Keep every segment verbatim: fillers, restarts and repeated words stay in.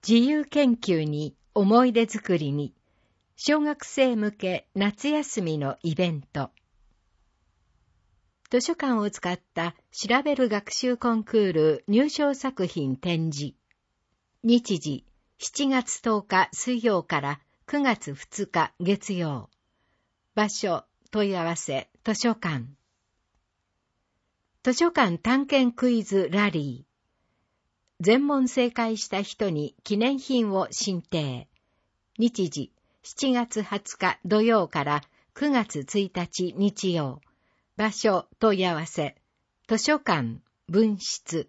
自由研究に思い出作りに、小学生向け夏休みのイベント。図書館を使った調べる学習コンクール入賞作品展示。日時しちがつとおか水曜からくがつふつか月曜。場所問い合わせ図書館。図書館探検クイズラリー。全問正解した人に記念品を進呈。日時しちがつはつか土曜からくがつついたち日曜。場所問い合わせ図書館分室。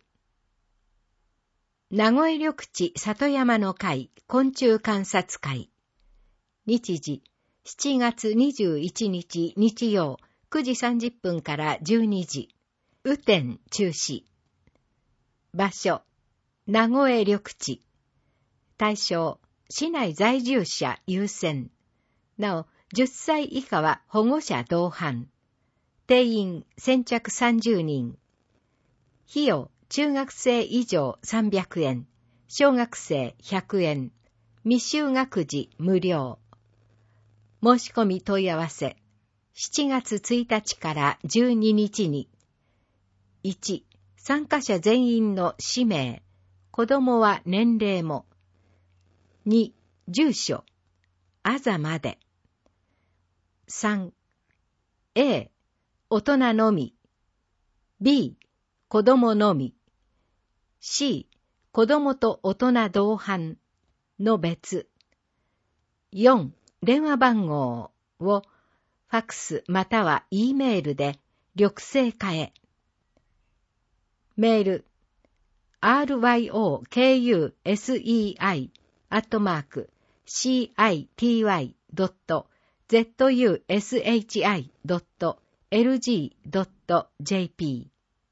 名古屋緑地里山の会昆虫観察会。日時しちがつにじゅういちにち日曜くじさんじゅっぷんからじゅうにじ。雨天中止。場所名古屋緑地。対象市内在住者優先。なおじゅっさい以下は保護者同伴。定員先着さんじゅうにん。費用中学生以上さんびゃくえん、小学生ひゃくえん、未就学児無料。申し込み問い合わせしちがつついたちからじゅうににちに。いち. 参加者全員の氏名、子供は年齢も。に. 住所、あざまで。さん. A. 大人のみ。B. 子供のみ。C. 子供と大人同伴の別。よん. 電話番号をファックスまたは E メールで緑星化へ。メール アールワイオーケーユーエスイーアイ アットマーク シーアイティーワイ ドット ゼットユーエスエイチアイ ドット エルジー ドット ジェーピー。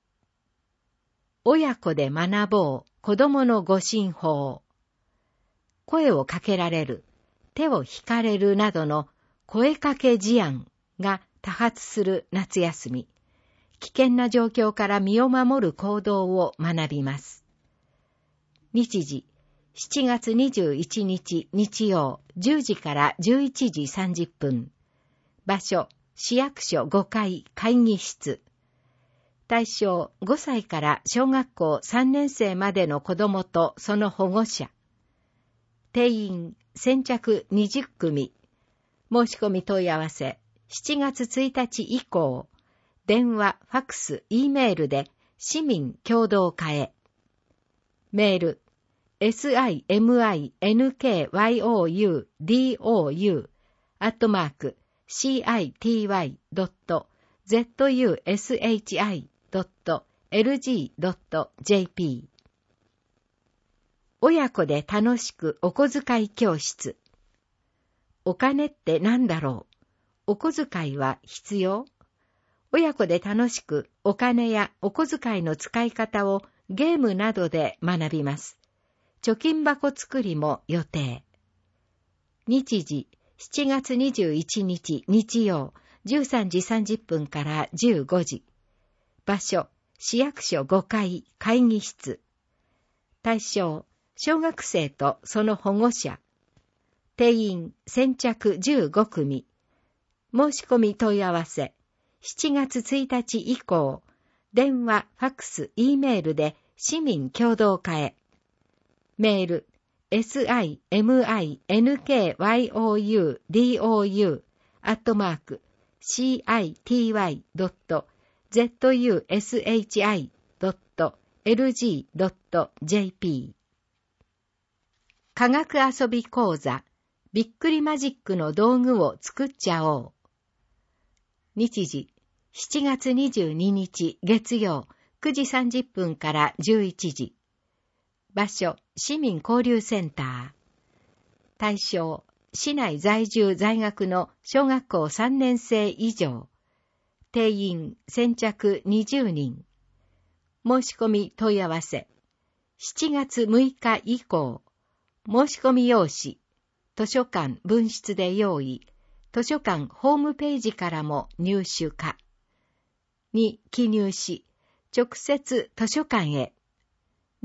親子で学ぼう子供の護身法。声をかけられる、手を引かれるなどの声かけ事案が多発する夏休み。危険な状況から身を守る行動を学びます。日時しちがつにじゅういちにち日曜じゅうじからじゅういちじさんじゅっぷん。場所市役所ごかい会議室。対象ごさいから小学校さんねんせいまでの子どもとその保護者。定員先着にじゅっくみ。申し込み問い合わせしちがつついたち以降。電話、ファックス、E メールで市民共同化へ。メール エスアイエムアイエヌケーワイオーユーディーオーユー アットマーク シーアイティーワイ ドット ゼットユーエスエイチアイ ドット エルジー ドット ジェーピー。親子で楽しくお小遣い教室。お金って何だろう？お小遣いは必要？親子で楽しくお金やお小遣いの使い方をゲームなどで学びます。貯金箱作りも予定。日時しちがつにじゅういちにち日曜じゅうさんじさんじゅっぷんからじゅうごじ。場所市役所ごかい会議室。対象小学生とその保護者。定員先着じゅうごくみ。申し込み問い合わせしちがつついたち以降、電話、ファックス、E メールで市民共同化へ。メール エスアイエムアイエヌケーワイオーユーディーオーユー アットマーク シーアイティーワイ ドット ゼットユーエスエイチアイ ドット エルジー ドット ジェーピー。科学遊び講座びっくりマジックの道具を作っちゃおう。日時しちがつにじゅうににち月曜くじさんじゅっぷんからじゅういちじ。場所市民交流センター。対象市内在住在学の小学校さんねんせい以上。定員先着にじゅうにん。申し込み問い合わせしちがつむいか以降。申し込み用紙図書館分室で用意。図書館ホームページからも入手可。に記入し、直接図書館へ。なお、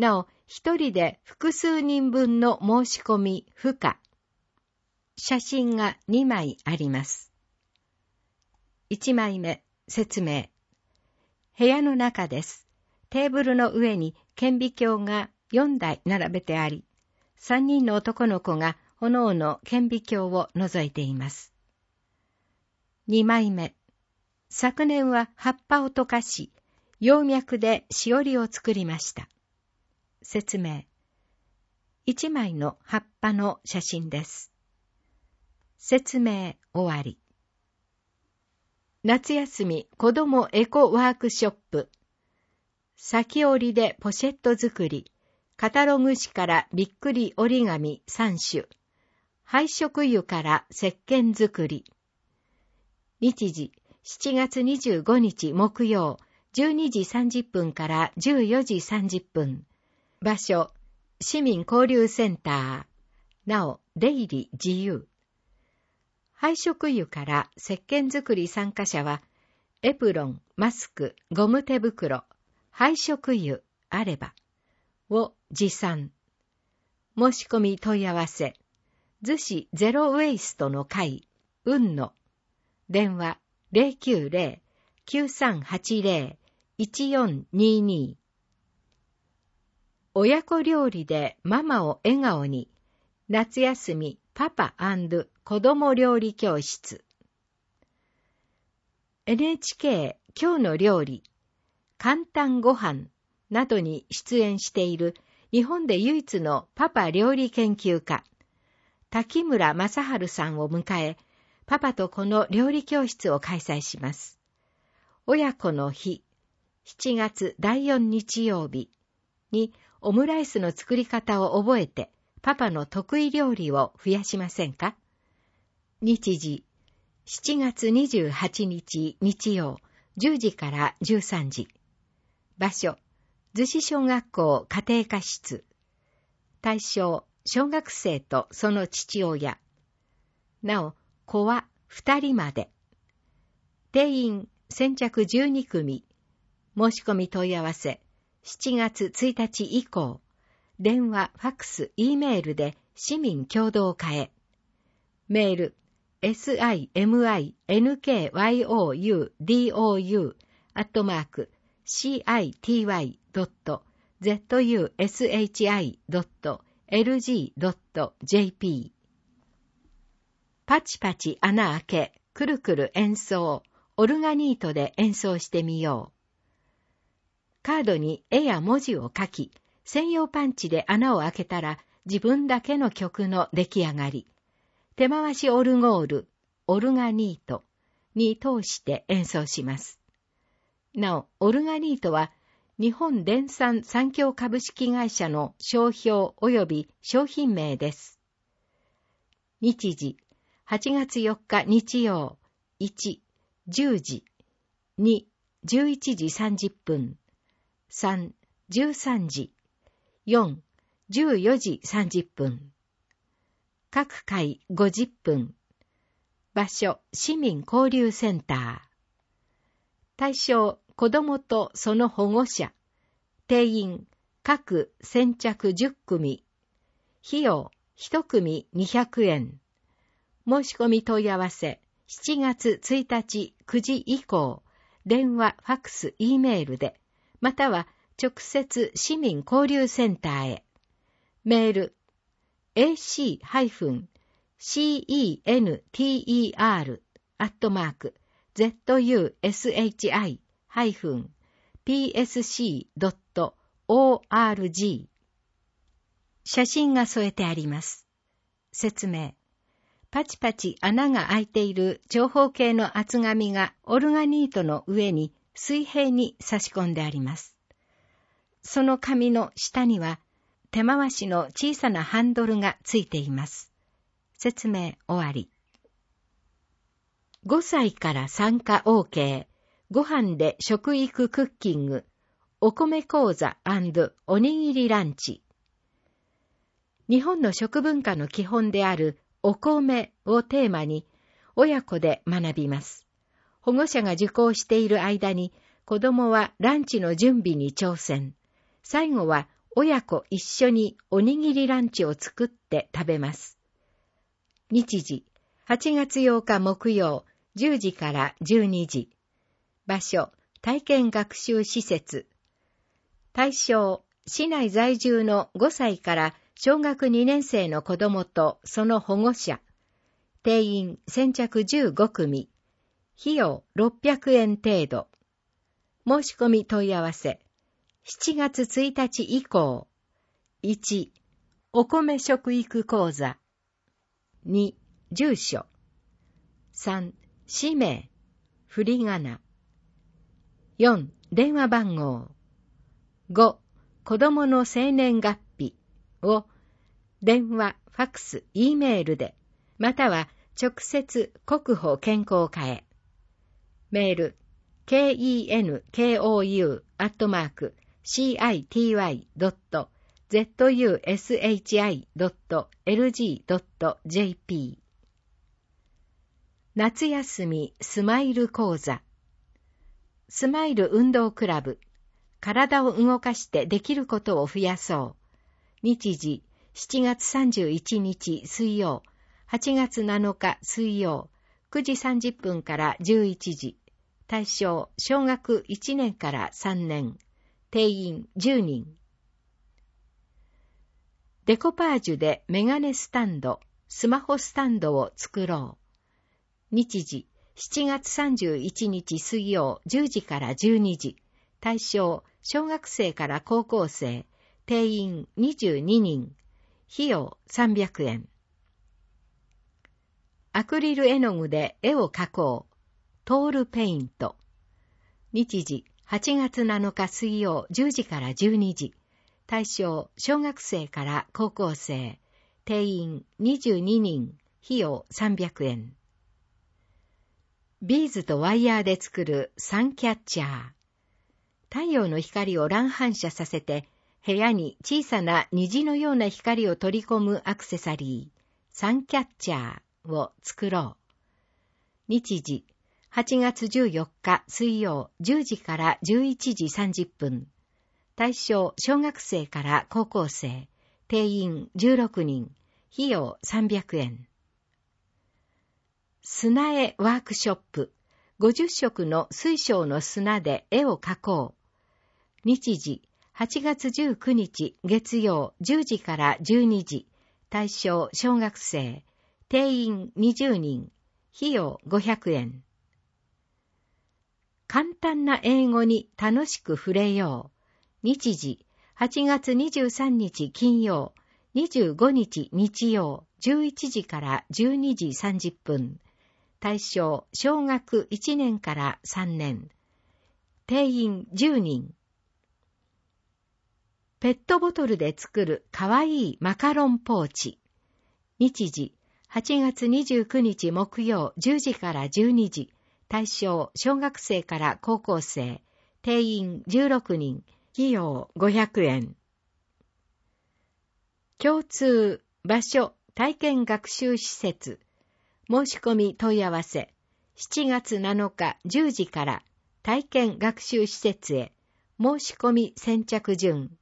一人で複数人分の申し込み不可。写真がにまいあります。いちまいめ、説明。部屋の中です。テーブルの上に顕微鏡がよんだい並べてあり、さんにんの男の子がおのおの顕微鏡を覗いています。にまいめ。昨年は葉っぱを溶かし、葉脈でしおりを作りました。説明。いちまいの葉っぱの写真です。説明終わり。夏休み子どもエコワークショップ。先折りでポシェット作り。カタログ紙からびっくり折り紙さんしゅ。配色油から石鹸作り。日時しちがつにじゅうごにち木曜じゅうにじさんじゅっぷんからじゅうよじさんじゅっぷん。場所市民交流センター。なお出入り自由。配色油から石鹸作り参加者はエプロン、マスク、ゴム手袋、配色油あればを持参。申し込み問い合わせ。逗子ゼロウェイストの会、うんの。電話 ゼロきゅうゼロ きゅうさんはちゼロ いちよんにに。親子料理でママを笑顔に。夏休みパパ&子供料理教室。エヌエイチケー 今日の料理、簡単ご飯などに出演している日本で唯一のパパ料理研究家、滝村正治さんを迎え、パパとこの料理教室を開催します。親子の日、しちがつだいよっか日曜日にオムライスの作り方を覚えて、パパの得意料理を増やしませんか？日時、しちがつにじゅうはちにち日曜、じゅうじからじゅうさんじ。場所、逗子小学校家庭科室。対象、小学生とその父親。なお、子はふたりまで。定員先着じゅうにくみ。申し込み問い合わせ、しちがつついたち以降。電話、ファックス、Eメールで市民共同化へ。メール、シミンアットマーク、シティワイドットゼットユーエスエイチアイドットエルジードットジェーピー。パチパチ穴開け、くるくる演奏、オルガニートで演奏してみよう。カードに絵や文字を書き、専用パンチで穴を開けたら自分だけの曲の出来上がり。手回しオルゴール、オルガニートに通して演奏します。なお、オルガニートは日本電産産業株式会社の商標及び商品名です。日時、はちがつよっか日曜、いち、じゅうじ、に、じゅういちじさんじゅっぷん、さん、じゅうさんじ、よん、じゅうよじさんじゅっぷん。各回ごじゅっぷん。場所、市民交流センター。対象、子供とその保護者。定員、各先着じゅっくみ。費用、いちくみにひゃくえん。申し込み問い合わせ、しちがつついたちくじ以降、電話、ファックス、Eメールで、または直接市民交流センターへ。メール、エーシーシーイーエヌティーイーアール アットマーク ゼットユーエスエイチアイ ピーエスシー ドット オーアールジー。写真が添えてあります。説明。パチパチ穴が開いている長方形の厚紙がオルガニートの上に水平に差し込んであります。その紙の下には手回しの小さなハンドルがついています。説明終わり。ごさいから参加 OK。ご飯で食育クッキング。お米講座&おにぎりランチ。日本の食文化の基本であるお米をテーマに親子で学びます。保護者が受講している間に子供はランチの準備に挑戦。最後は親子一緒におにぎりランチを作って食べます。日時、はちがつようか木曜、じゅうじからじゅうにじ。場所、体験学習施設。対象、市内在住のごさいから小学にねん生の子供とその保護者。定員先着じゅうごくみ。費用ろっぴゃくえん程度。申し込み問い合わせ。しちがつついたち以降。いち、お米食育講座。に、住所。さん、氏名、振り仮名。よん、電話番号。ご、子供の生年月日を電話、ファクス、Eメールで、または直接国保健康課へ。メール、ケーイーエヌケーオーユー アットマーク シーアイティーワイ ドット ゼットユーエスエイチアイ ドット エルジー ドット ジェーピー。夏休みスマイル講座。スマイル運動クラブ。体を動かしてできることを増やそう。日時、しちがつさんじゅういちにち水曜、はちがつなのか水曜、くじさんじゅっぷんからじゅういちじ。対象、小学いちねんからさんねん。定員じゅうにん。デコパージュでメガネスタンド、スマホスタンドを作ろう。日時、しちがつさんじゅういちにち水曜じゅうじからじゅうにじ。対象、小学生から高校生。定員にじゅうににん。費用さんびゃくえん。アクリル絵の具で絵を描こう。トールペイント。日時、はちがつなのか水曜じゅうじからじゅうにじ。対象、小学生から高校生。定員にじゅうににん。費用さんびゃくえん。ビーズとワイヤーで作るサンキャッチャー。太陽の光を乱反射させて、部屋に小さな虹のような光を取り込むアクセサリー、サンキャッチャーを作ろう。日時、はちがつじゅうよっか水曜じゅうじからじゅういちじさんじゅっぷん。対象、小学生から高校生。定員じゅうろくにん。費用さんびゃくえん。砂絵ワークショップ。ごじゅっしょくの水晶の砂で絵を描こう。日時、はちがつじゅうくにち月曜じゅうじからじゅうにじ。対象、小学生。定員にじゅうにん。費用ごひゃくえん。簡単な英語に楽しく触れよう。日時、はちがつにじゅうさんにち金曜、にじゅうごにち日曜、じゅういちじからじゅうにじさんじゅっぷん。対象、小学いちねんからさんねん。定員じゅうにん。ペットボトルで作るかわいいマカロンポーチ。日時、はちがつにじゅうくにち木曜じゅうじからじゅうにじ。対象、小学生から高校生。定員じゅうろくにん。費用ごひゃくえん。共通、場所、体験学習施設。申し込み問い合わせ。しちがつなのかじゅうじから体験学習施設へ。申し込み先着順。